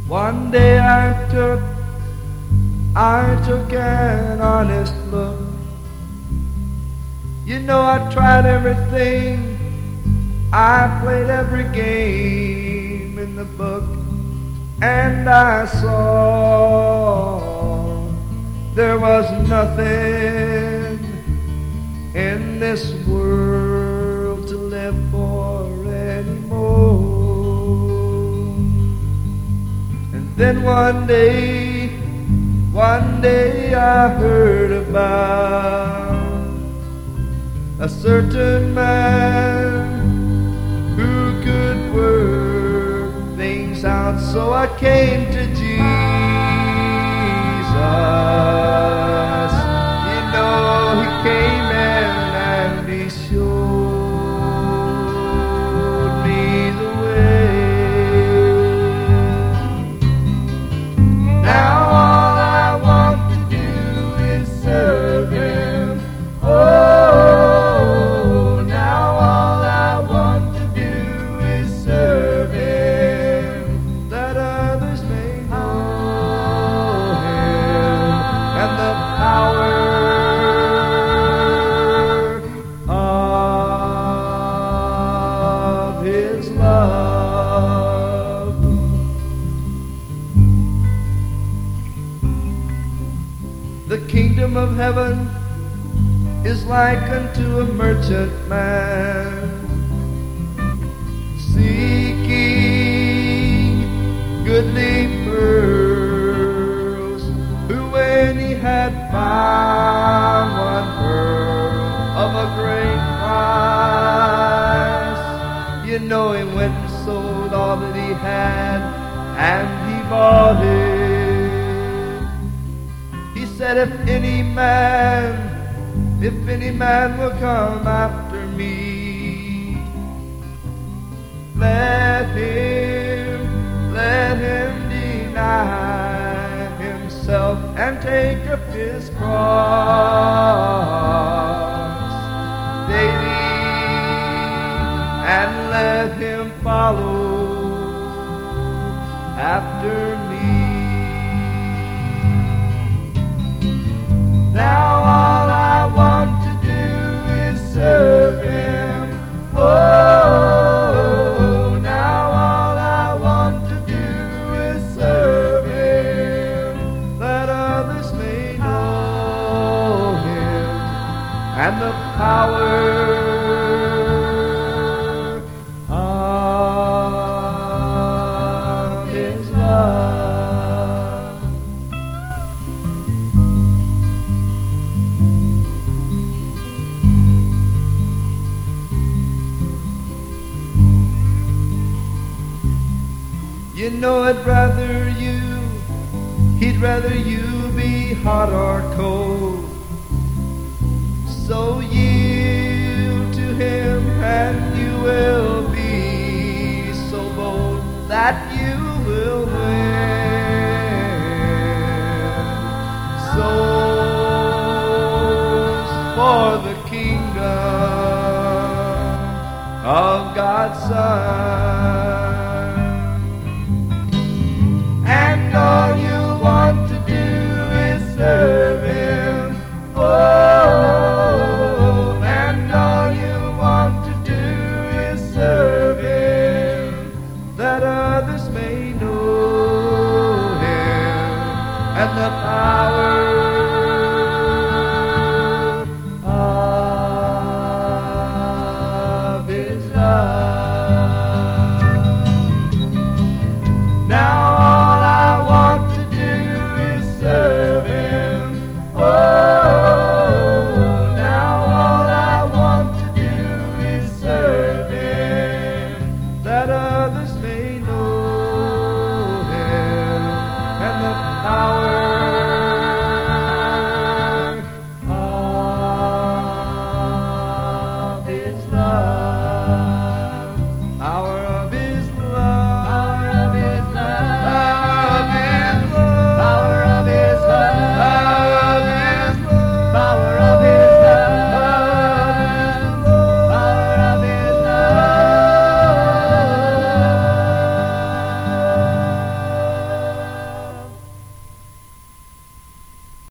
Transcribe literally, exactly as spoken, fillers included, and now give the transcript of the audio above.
One day I took, I took an honest look. You know I tried everything, I played every game in the book, and I saw there was nothing in this world to live for anymore. And then one day, one day I heard about a certain man who could work things out. So I came to Jesus. You know, he came in and he showed me the way. Now all I want to do is serve him. Oh, the kingdom of heaven is like unto a merchant man seeking goodly pearls, who when he had found one pearl of a great price, you know he went and sold all that he had and he bought it. He said, if any man, if any man will come after me, let him, let him deny himself and take up his cross daily and let him follow after me. Now all I want to do is serve him. Oh, now all I want to do is serve him, that others may know him and the power of his love. You know I'd rather you, he'd rather you be hot or cold. So yield to him and you will be so bold that you will win souls for the kingdom of God's Son.